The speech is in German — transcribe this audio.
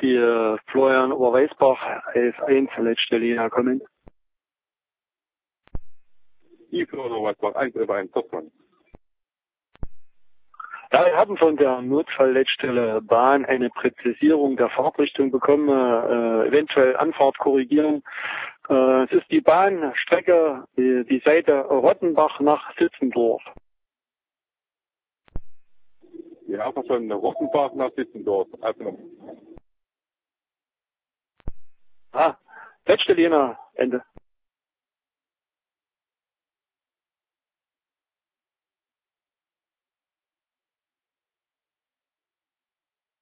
die Florian Oberweisbach F1 letzte Linie kommen. Die Florian Oberweisbach 1 über 1 Topmann. Ja, wir haben von der Notfallleitstelle-Bahn eine Präzisierung der Fahrtrichtung bekommen, eventuell Anfahrt korrigieren. Es ist die Bahnstrecke, die Seite Rottenbach nach Sitzendorf. Ja, verstanden. Rottenbach nach Sitzendorf. Letzte Linie, Ende.